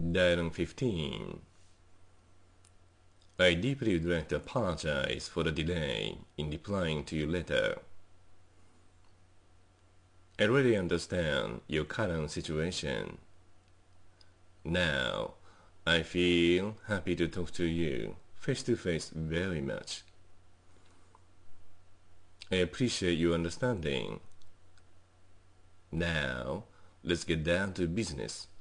Dialogue 15. I deeply would like to apologize for the delay in replying to your letter. I really understand your current situation. Now, I feel happy to talk to you face to face very much. I appreciate your understanding. Now, let's get down to business